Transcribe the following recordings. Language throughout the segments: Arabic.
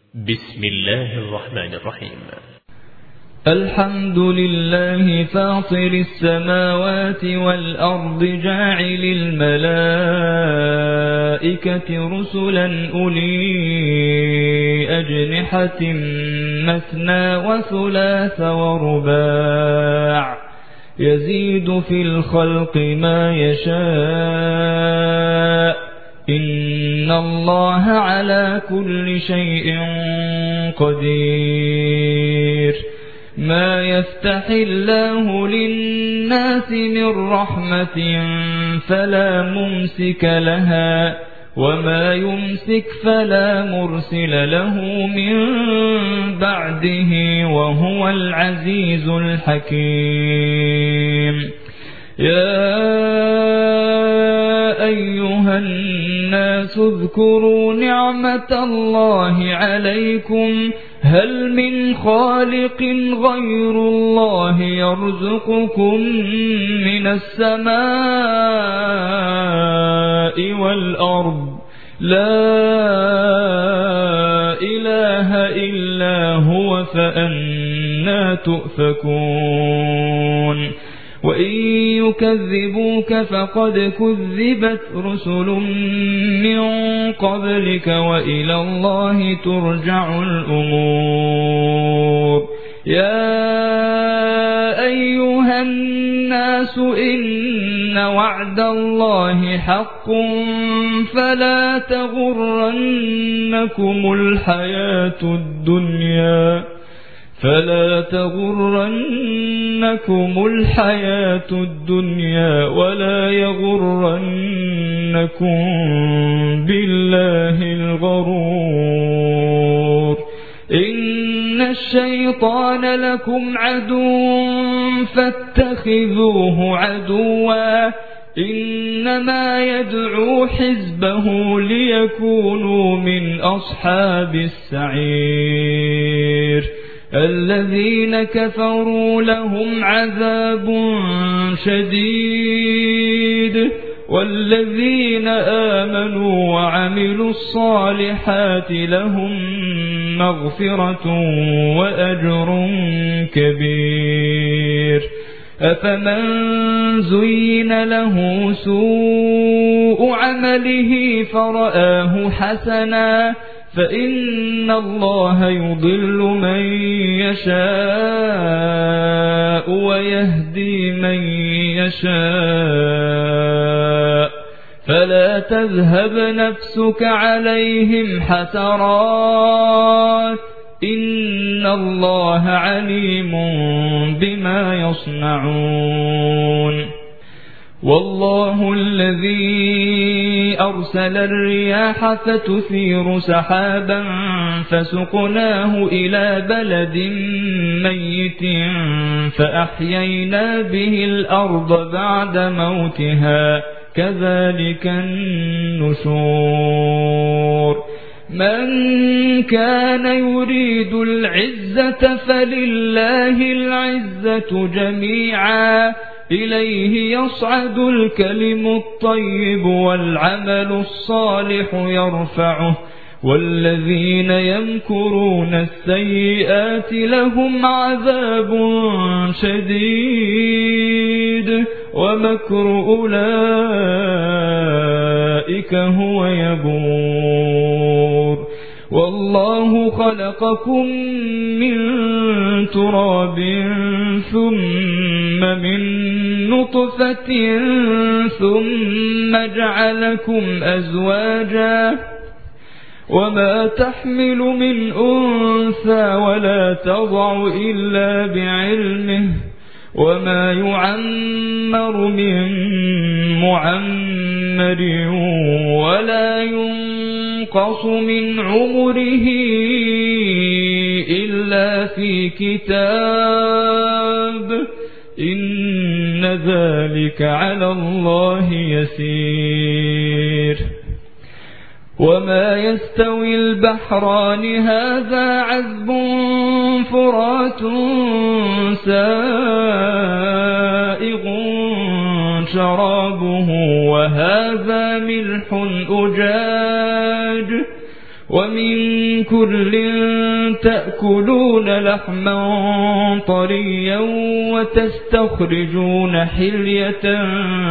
بسم الله الرحمن الرحيم. الحمد لله فاطر السماوات والأرض جاعل الملائكة رسلا أولي أجنحة مثنى وثلاث ورباع يزيد في الخلق ما يشاء إن الله على كل شيء قدير. ما يفتح الله للناس من رحمة فلا ممسك لها وما يمسك فلا مرسل له من بعده وهو العزيز الحكيم. يا أيها الناس اذكروا نعمة الله عليكم هل من خالق غير الله يرزقكم من السماء والأرض لا إله إلا هو فأنى تؤفكون. وإن يكذبوك فقد كذبت رسل من قبلك وإلى الله ترجع الأمور. يا أيها الناس إن وعد الله حق فلا تغرنكم الحياة الدنيا ولا يغرنكم بالله الغرور. إن الشيطان لكم عدو فاتخذوه عدوا إنما يدعو حزبه ليكونوا من أصحاب السعير. الذين كفروا لهم عذاب شديد والذين آمنوا وعملوا الصالحات لهم مغفرة وأجر كبير. أفمن زين له سوء عمله فرآه حسنا فإن الله يضل من يشاء ويهدي من يشاء فلا تذهب نفسك عليهم حسرات إن الله عليم بما يصنعون. والله الذي أرسل الرياح فتثير سحابا فسقناه إلى بلد ميت فأحيينا به الأرض بعد موتها كذلك النشور. من كان يريد العزة فلله العزة جميعا إليه يصعد الكلم الطيب والعمل الصالح يرفعه والذين يمكرون السيئات لهم عذاب شديد ومكر أولئك هو يبور. والله خلقكم من تراب ثم من نطفة ثم جعلكم أزواجا وما تحمل من أنثى ولا تضع إلا بعلمه وما يعمر من معمر ولا ينقص من عمره إلا في كتاب إن ذلك على الله يسير. وما يستوي البحران هذا عذب فرات سائغ شرابه وهذا ملح أجاج ومن كل تأكلون لحما طريا وتستخرجون حلية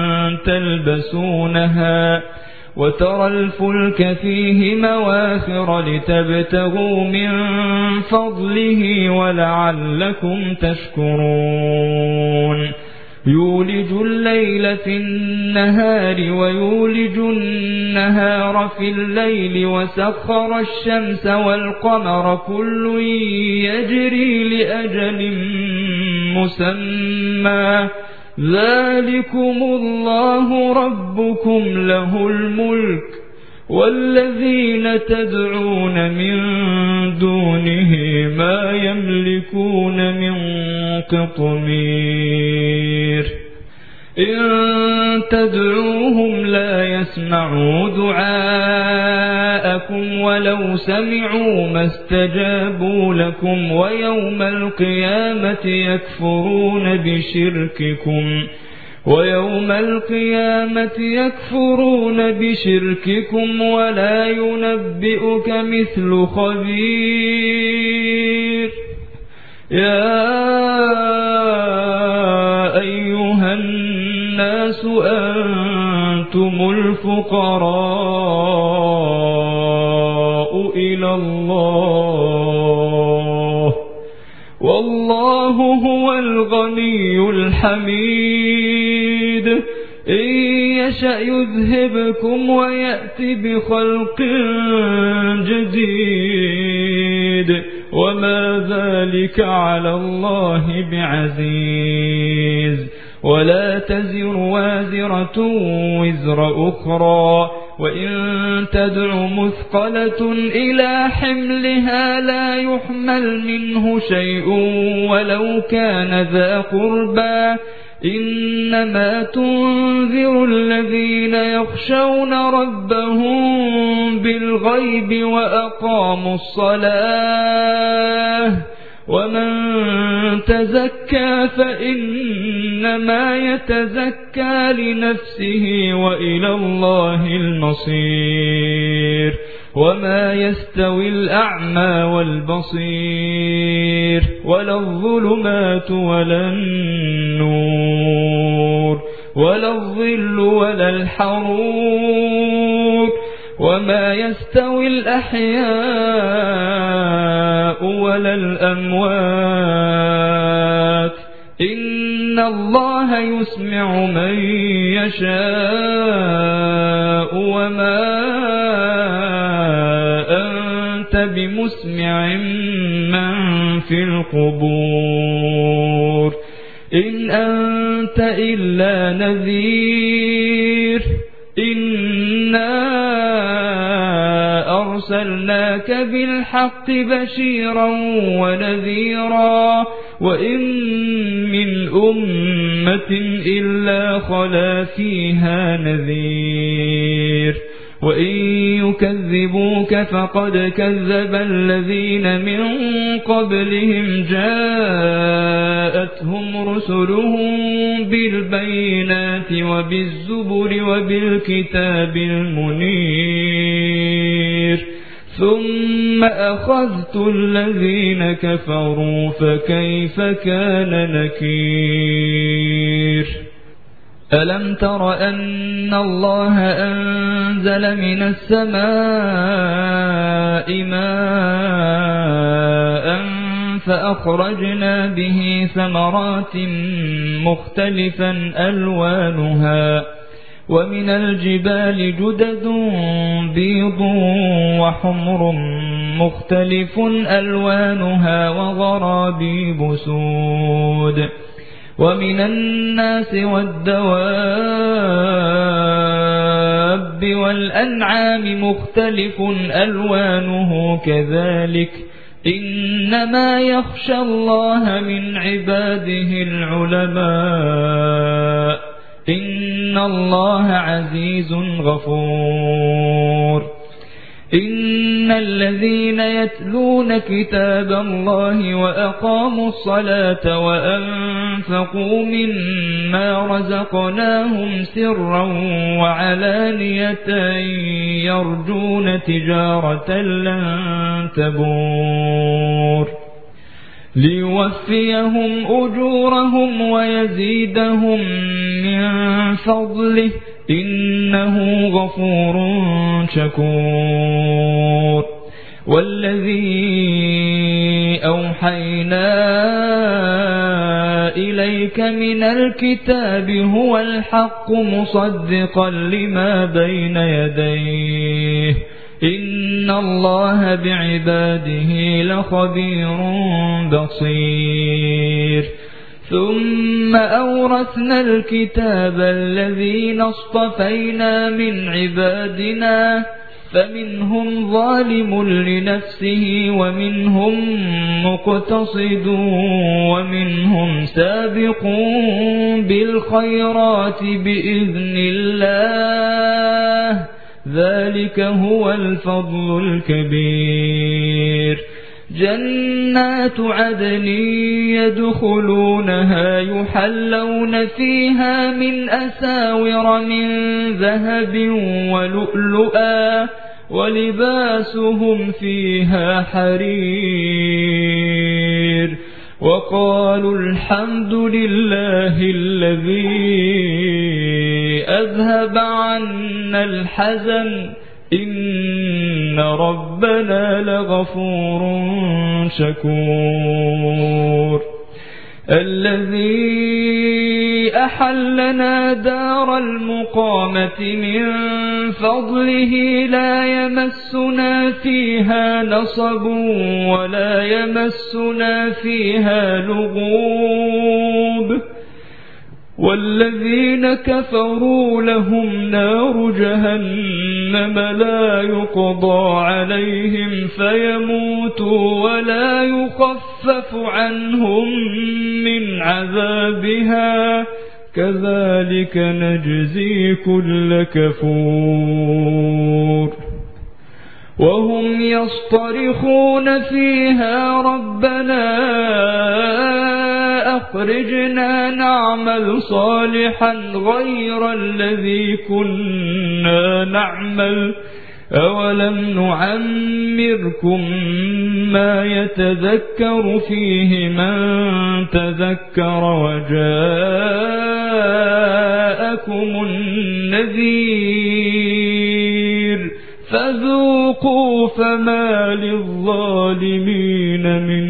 تلبسونها وترى الفلك فيه مواخر لتبتغوا من فضله ولعلكم تشكرون يولج الليل في النهار ويولج النهار في الليل وسخر الشمس والقمر كل يجري لأجل مسمى ذلكم الله ربكم له الملك والذين تدعون من دونه ما يملكون من قطمير إن تدعوهم لا يسمعوا دعاءكم ولو سمعوا ما استجابوا لكم ويوم القيامة يكفرون بشرككم ولا ينبئك مثل خبير يا أيها الناس أنتم الفقراء إلى الله والله هو الغني الحميد إن يشأ يذهبكم ويأتي بخلق جديد وما ذلك على الله بعزيز ولا تزر وازرة وزر أخرى وإن تدع مثقلة إلى حملها لا يحمل منه شيء ولو كان ذا قربى إنما تنذر الذين يخشون ربهم بالغيب وأقاموا الصلاة ومن تزكى فإنما يتزكى لنفسه وإلى الله المصير وما يستوي الأعمى والبصير ولا الظلمات ولا النور ولا الظل ولا الحرور وما يستوي الأحياء ولا الأموات إن الله يسمع من يشاء وما أنت بمسمع من في القبور إن أنت إلا نذير إنا أرسلناك بالحق بشيرا ونذيرا وإن من أمة إلا خلا فيها نذير وإن يكذبوك فقد كذب الذين من قبلهم جاءتهم رسلهم بالبينات وبالزبر وبالكتاب المنير ثم أخذت الذين كفروا فكيف كان نكير ألم تر أن الله أنزل من السماء ماء فأخرجنا به ثمرات مختلفا ألوانها ومن الجبال جدد بيض وحمر مختلف ألوانها وغرابيب سود ومن الناس والدواب والأنعام مختلف ألوانه كذلك إنما يخشى الله من عباده العلماء إن الله عزيز غفور إن الذين يتلون كتاب الله وأقاموا الصلاة وأنفقوا مما رزقناهم سرا وعلانية يرجون تجارة لن تبور ليوفيهم أجورهم ويزيدهم من فضله إنه غفور شكور والذي أوحينا إليك من الكتاب هو الحق مصدقا لما بين يديه إن الله بعباده لخبير بصير ثم أورثنا الكتاب الذين اصطفينا من عبادنا فمنهم ظالم لنفسه ومنهم مقتصد ومنهم سابق بالخيرات بإذن الله ذلك هو الفضل الكبير جنات عدن يدخلونها يحلون فيها من أساور من ذهب ولؤلؤا ولباسهم فيها حرير وقالوا الحمد لله الذي أذهب عنا الحزن إن ربنا لغفور شكور الذي أحلنا دار المقامة من فضله لا يمسنا فيها نصب ولا يمسنا فيها لغوب والذين كفروا لهم نار جهنم لا يقضى عليهم فيموتوا ولا يخفف عنهم من عذابها كذلك نجزي كل كفور وهم يصطرخون فيها ربنا أخرجنا نعمل صالحا غير الذي كنا نعمل أولم نعمركم ما يتذكر فيه من تذكر وجاءكم النذير فذوقوا فما للظالمين من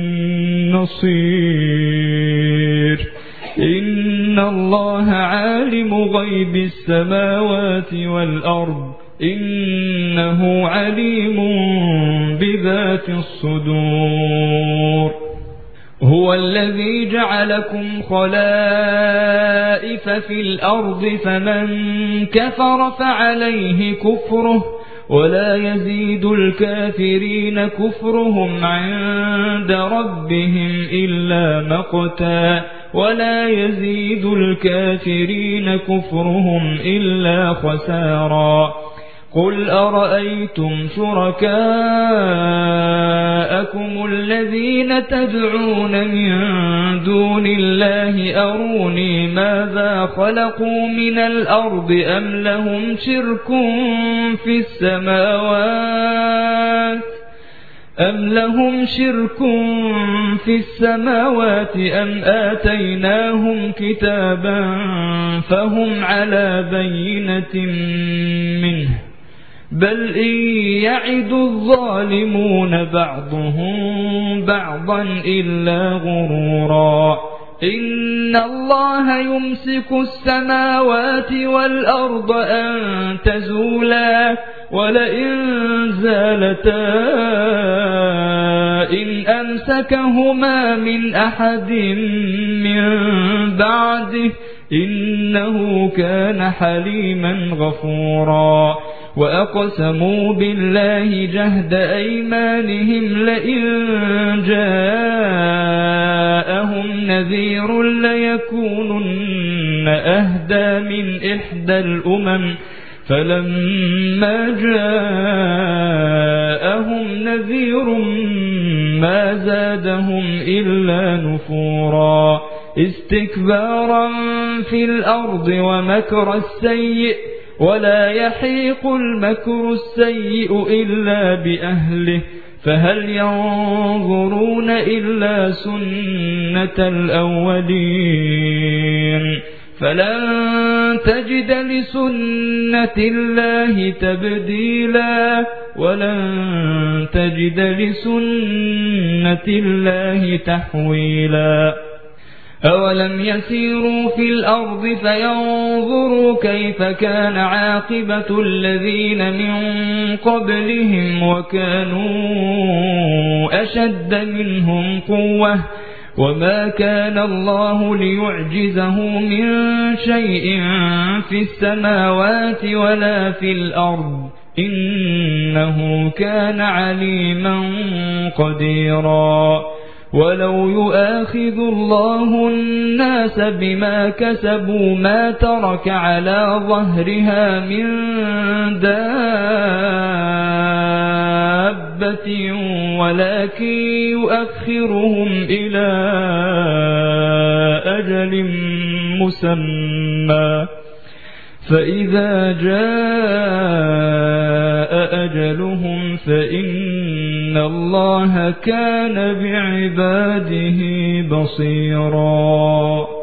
نصير إن الله عالم غيب السماوات والأرض إنه عليم بذات الصدور هو الذي جعلكم خلائف في الأرض فمن كفر فعليه كفره ولا يزيد الكافرين كفرهم عند ربهم إلا مقتا ولا يزيد الكافرين كفرهم إلا خسارا قل أرأيتم شركاءكم الذين تدعون من دون الله أروني ماذا خلقوا من الأرض أم لهم شرك في السماوات أم آتيناهم كتابا فهم على بينة منه بل إن يعد الظالمون بعضهم بعضا إلا غرورا إن الله يمسك السماوات والأرض أن تزولا ولئن زالتا إن أمسكهما من أحد من بعده إنه كان حليما غفورا وأقسموا بالله جهد أيمانهم لئن جاءهم نذير ليكونن أهدى من إحدى الأمم فلما جاءهم نذير ما زادهم إلا نفورا استكبارا في الأرض ومكر السيء ولا يحيق المكر السيء إلا بأهله فهل ينظرون إلا سنة الأولين فلن تجد لسنة الله تبديلا ولن تجد لسنة الله تحويلا أولم يسيروا في الأرض فينظروا كيف كان عاقبة الذين من قبلهم وكانوا أشد منهم قوة وما كان الله ليعجزه من شيء في السماوات ولا في الأرض إنه كان عليما قديرا ولو يؤاخذ الله الناس بما كسبوا ما ترك على ظهرها من دابة ولكن يؤخرهم إلى أجل مسمى فإذا جاء أجلهم فإن الله كان بعباده بصيرا